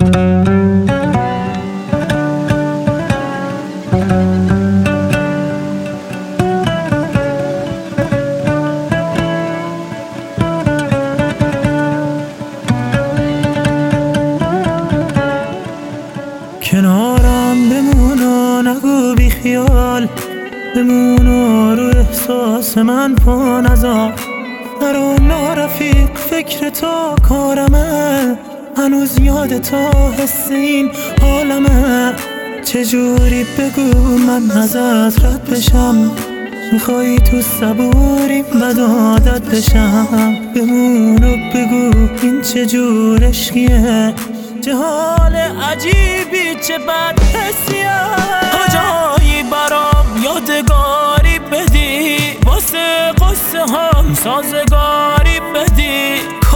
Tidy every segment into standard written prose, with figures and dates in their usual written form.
کنارم بمون و نگو بی خیال، بمون و رو احساس من پا نذار. نرو نارفیق فکر تو کارمه، هنوز یاد تو حس این عالمه. چجوری بگو من ازت رد بشم، میخوای تو صبوری بد عادت بشم. بمون و بگو این چجور عشقیه، چه حال عجیبی چه بد حسیه. کجایی برام یادگاری بدی، واسه قصه هم سازگاری بدی.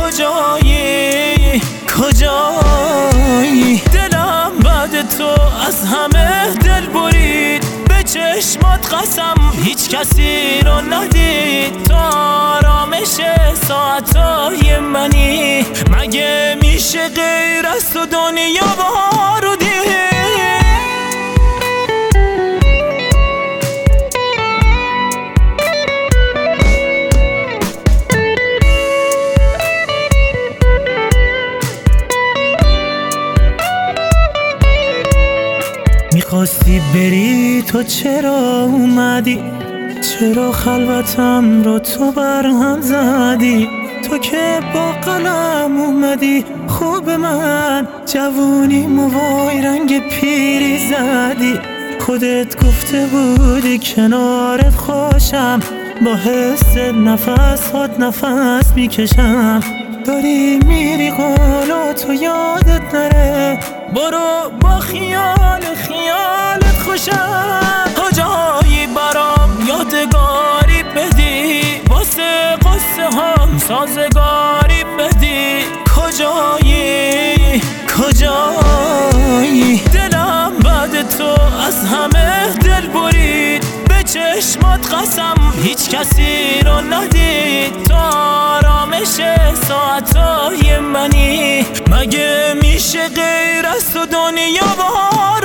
کجایی دلم بعد تو از همه دل برید. به چشمات قسم هیچ کسی رو ندید. تو آرامش ساعتای منی، مگه میشه غیر از تو دنیا بارودی؟ میخواستی بری تو چرا اومدی؟ چرا خلوتم رو تو برهم زدی؟ تو که با قلم اومدی خوب من، جوونی موای رنگ پیری زدی. خودت گفته بودی کنارت خوشم، با حس نفس هات نفس میکشم. داری میری قولو تو یادت نره، برو با خیالت خوشم. کجایی برام یادگاری بدی، واسه قصه هم سازگاری بدی. کجایی دلم بعد تو از همه دل برید. به چشمات قسم هیچ کسی رو ندید. تو آرامش ساعتای منی، مگه میشه غیر از تو دنیا بار